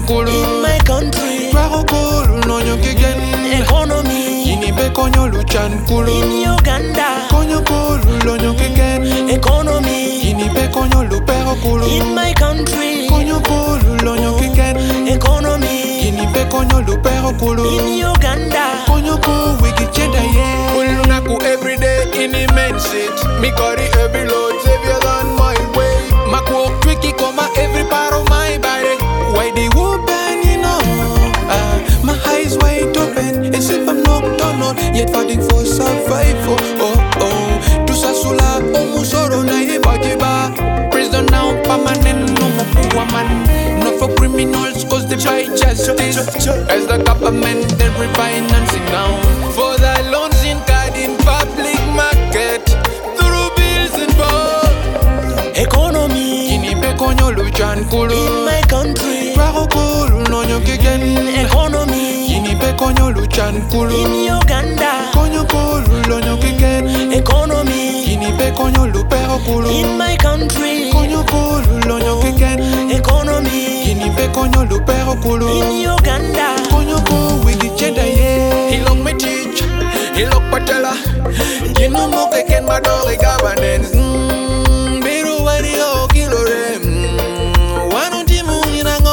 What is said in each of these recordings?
kulu. In my country, Twaro kulu no nyokigen. economy. Inipe konyo luchan kulu. In Uganda, Konyo kulu lo nyokigen. economy. Inipe konyo lupero kulu. In my country, Konyo kulu lo nyokigen. economy. Inipe konyo lupero kulu. In Uganda, Konyo ku wiki cheda ye. Ulunaku every day in immense it. Me carry every load, savior on my way. My walk tricky come every part of my body. Why they open, you know? My eyes wide open, as if I'm knocked on, yet fighting for survival. Oh oh, to Sasula, Omusoro na Ebajiba. Prison now permanent, no more for woman, not for criminals, cause they buy justice. As the government they refinancing now For the loans in card in public market. Through bills and bonds. economy. Inipe konyo luchan kulu. In my country, Twaro kulu no nyokigen. economy. Inipe konyo luchan kulu. In Uganda, Konyo kulu lo nyokigen. economy. Inipe konyo lupero kulu. In my country, Konyo kulu lo nyokigen. economy. Inipe konyo lupero kulu. In Uganda, Konyo ku wiki cheda ye. He long me teach, he look patella. You know mo keken madore governance. Biru wari o kilore. Wanu timu inango.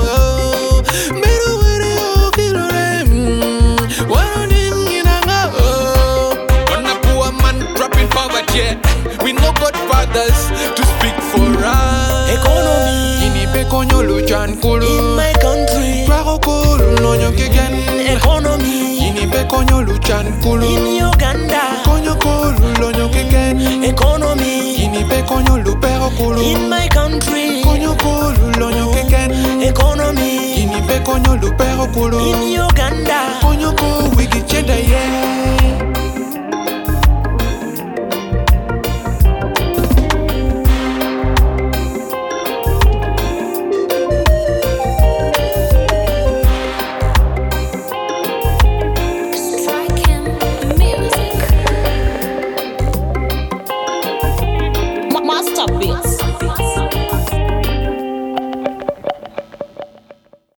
Biru wari o kilore. Wanu timu inango. On a poor man trapped in poverty. We no godfathers to speak for us. economy. Inipe konyo luchan kulu. In my country, Twaro kulu no nyokigen. economy. Inipe konyo luchan kulu. In Uganda, Konyo kulu lo nyokigen. economy. Inipe konyo lupero kulu. In my country, Konyo kulu lo nyokigen. economy. Inipe konyo lupero kulu. In Uganda, Konyo ku wiki cheda ye.